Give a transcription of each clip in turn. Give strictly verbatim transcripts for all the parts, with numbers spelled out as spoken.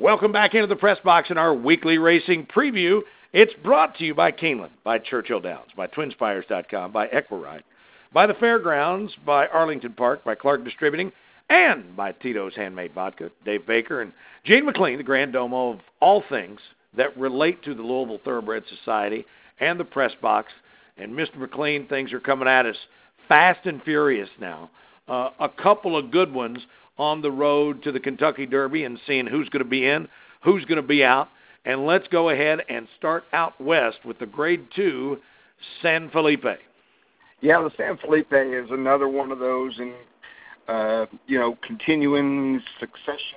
Welcome back into the press box in our weekly racing preview. It's brought to you by Keeneland, by Churchill Downs, by Twin Spires dot com, by Equiride, by the Fairgrounds, by Arlington Park, by Clark Distributing, and by Tito's Handmade Vodka. Dave Baker and Gene McLean, the grand domo of all things that relate to the Louisville Thoroughbred Society and the press box. And Mister McLean, things are coming at us fast and furious now. Uh, a couple of good ones on the road to the Kentucky Derby and seeing who's going to be in, who's going to be out. And let's go ahead and start out west with the Grade two San Felipe. Yeah, the San Felipe is another one of those, and uh, you know, continuing succession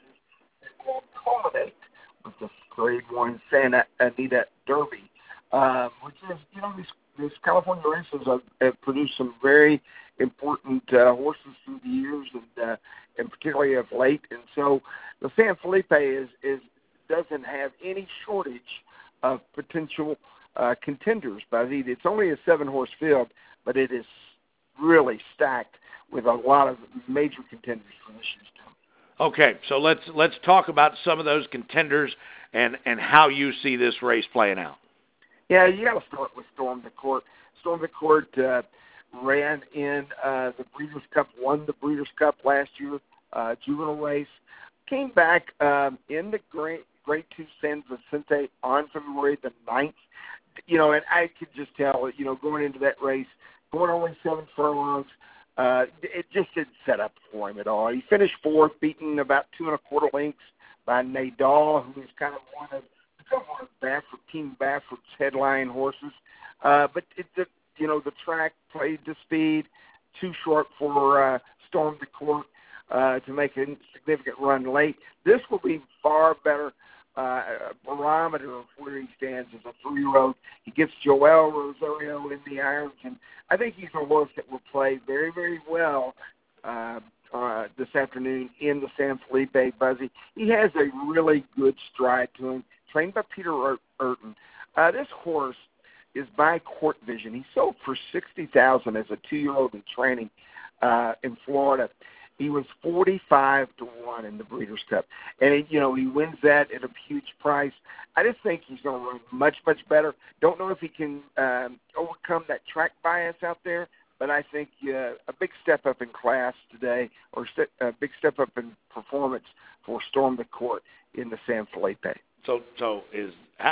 that will culminate with the Grade one Santa Anita Derby, uh, which is, you know, these, these California races have, have produced some very important uh, horses through the years, and uh, and particularly of late. And so the San Felipe is is doesn't have any shortage of potential uh, contenders. But it's only a seven-horse field, but it is really stacked with a lot of major contenders for this year's term. Okay, so let's let's talk about some of those contenders and, and how you see this race playing out. Yeah, you got to start with Storm the Court. Storm the Court uh, ran in uh, the Breeders' Cup, won the Breeders' Cup last year, uh, juvenile race, came back um, in the Grade, grade two San Vicente on February the ninth. You know, and I could just tell, you know, going into that race, going only seven furlongs, uh, it just didn't set up for him at all. He finished fourth, beaten about two and a quarter lengths by Nadal, who is kind of one of, one of Baffert, Team Baffert's headline horses. Uh, but, it, the, you know, the track played to speed, too short for uh, Storm the Court uh, to make a significant run late. This will be far better uh, barometer of where he stands as a three-year-old. He gets Joel Rosario in the irons, and I think he's a horse that will play very, very well uh, uh, this afternoon in the San Felipe, Buzzy. He has a really good stride to him, trained by Peter Urton. Uh, this horse is by Court Vision. He sold for sixty thousand dollars as a two-year-old in training uh, in Florida. He was forty-five to one in the Breeders' Cup. And, he, you know, he wins that at a huge price. I just think he's going to run much, much better. Don't know if he can um, overcome that track bias out there, but I think uh, a big step up in class today, or st- a big step up in performance for Storm the Court in the San Felipe. So, so is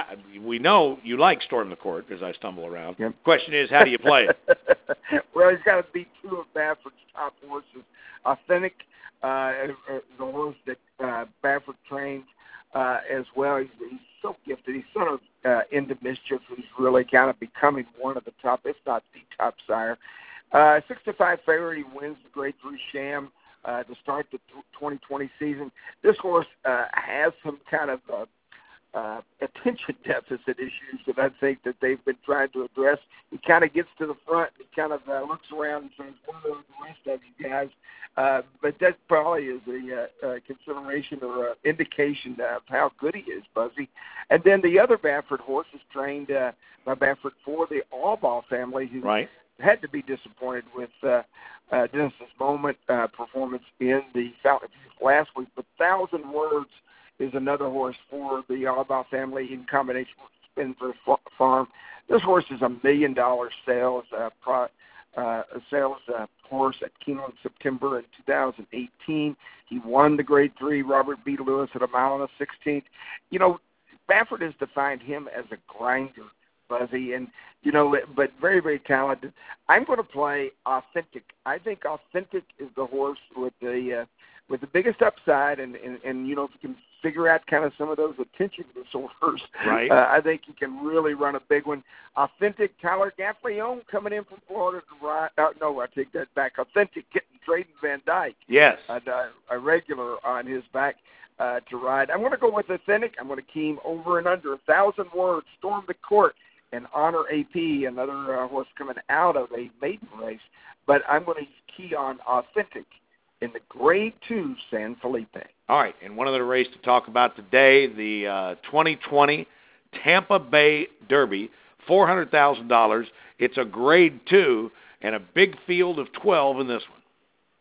we know you like Storm the Court as I stumble around. Yep. Question is, how do you play it? Well, he's got to beat two of Baffert's top horses. Authentic, uh, the horse that uh, Baffert trained uh, as well. He's, he's so gifted. He's sort of uh, into mischief. He's really kind of becoming one of the top, if not the top sire. Uh, six to five favorite. He wins the Grade Three Sham uh, to start the twenty twenty season. This horse uh, has some kind of uh, Uh, attention deficit issues that I think that they've been trying to address. He kind of gets to the front, he kind of uh, looks around and says, "What are the rest of you guys?" Uh, but that probably is a uh, uh, consideration or an indication of how good he is, Buzzy. And then the other Baffert horse is trained uh, by Baffert for the Allball family, who right. had to be disappointed with uh, uh, Dennis's Moment uh, performance in the Fountain of Youth last week. But Thousand Words is another horse for the Allball family in combination with Spinford Farm. This horse is a million dollar sales uh, pro, uh, sales uh, horse at Keeneland in September in two thousand eighteen. He won the Grade Three Robert B. Lewis at a mile and a sixteenth. You know, Baffert has defined him as a grinder, Buzzy, and you know, but very, very talented. I'm going to play Authentic. I think Authentic is the horse with the uh, with the biggest upside, and, and, and you know, if you can figure out kind of some of those attention disorders, right. uh, I think you can really run a big one. Authentic, Tyler Gaffleone coming in from Florida to ride. Uh, no, I take that back. Authentic getting Drayden Van Dyke. Yes. Uh, a regular on his back uh, to ride. I'm going to go with Authentic. I'm going to key him over and under. A thousand words, Storm the Court, and Honor A P, another uh, horse coming out of a maiden race. But I'm going to key on Authentic in the Grade two San Felipe. All right, and one other race to talk about today, the uh, twenty twenty Tampa Bay Derby, four hundred thousand dollars. It's a Grade two and a big field of twelve in this one.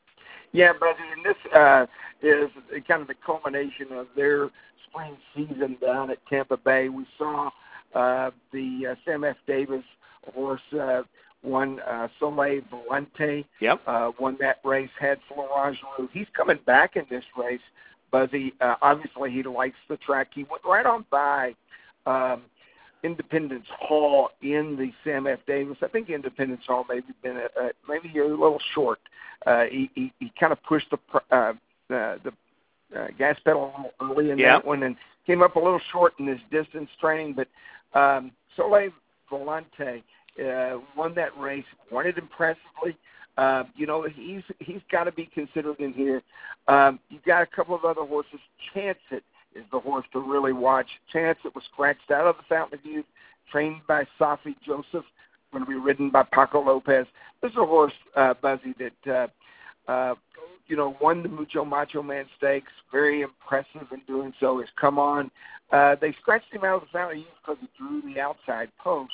Yeah, but and this uh, is kind of the culmination of their spring season down at Tampa Bay. We saw uh, the uh, Sam F. Davis horse uh, won uh, Soleil Volante. Yep. Uh, won that race, had Florage Roux. He's coming back in this race, Buzzy. Uh, obviously, he likes the track. He went right on by um, Independence Hall in the Sam F. Davis. I think Independence Hall maybe been a, a, maybe a little short. Uh, he, he, he kind of pushed the uh, the, the uh, gas pedal a little early in yep. that one and came up a little short in his distance training. But um, Soleil Volante uh, won that race, won it impressively. Uh, you know, he's he's got to be considered in here. Um, you've got a couple of other horses. Chance It is the horse to really watch. Chance It was scratched out of the Fountain of Youth, trained by Safi Joseph, going to be ridden by Paco Lopez. This is a horse, uh, Buzzy, that, uh, uh, you know, won the Mucho Macho Man Stakes, very impressive in doing so. Has come on. Uh, they scratched him out of the Fountain of Youth because he drew the outside post.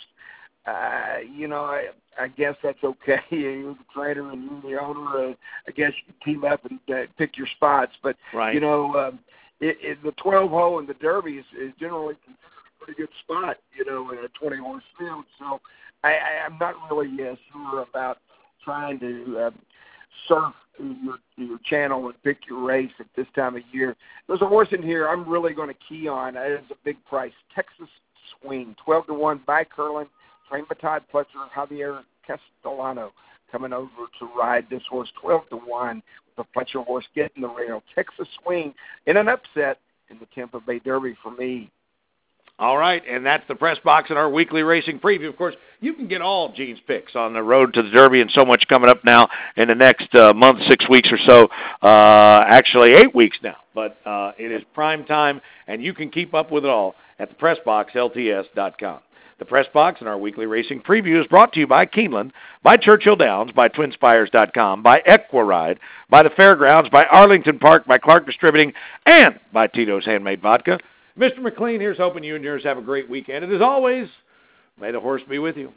Uh, you know, I, I guess that's okay. You're the trainer and you're the owner. Uh, I guess you can team up and uh, pick your spots. But, right. you know, um, it, it, the twelve hole in the Derby is, is generally considered a pretty good spot, you know, in a twenty-horse field. So I, I, I'm not really uh, sure about trying to uh, surf your, your channel and pick your race at this time of year. There's a horse in here I'm really going to key on. It is a big price. Texas Swing, twelve to one by Curlin. Trained by Todd Pletcher, Javier Castellano coming over to ride this horse, twelve to one, with the Pletcher horse getting the rail. Texas Swing in an upset in the Tampa Bay Derby for me. All right, and that's the press box in our weekly racing preview. Of course, you can get all Gene's picks on the road to the Derby and so much coming up now in the next uh, month, six weeks or so. Uh, actually, eight weeks now, but uh, it is prime time, and you can keep up with it all at the press box L T S dot com. The Press Box in our weekly racing preview is brought to you by Keeneland, by Churchill Downs, by Twin Spires dot com, by Equiride, by the Fairgrounds, by Arlington Park, by Clark Distributing, and by Tito's Handmade Vodka. Mister McLean, here's hoping you and yours have a great weekend. And as always, may the horse be with you.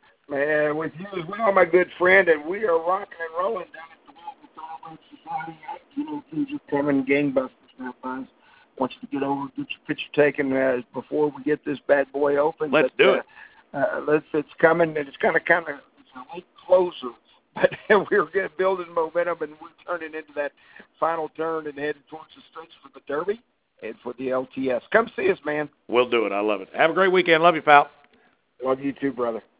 Man, with you as well, my good friend, and we are rocking and rolling down at the World Thoroughbred Society. You know, things are coming gangbusters now, guys. Want you to get over, get your picture taken uh, before we get this bad boy open. Let's but, do uh, it. Uh, let's. It's coming, and it's kind of, kind of, it's a late closer, but we're getting building momentum, and we're turning into that final turn and headed towards the stretch for the Derby and for the L T S. Come see us, man. We'll do it. I love it. Have a great weekend. Love you, pal. Love you too, brother.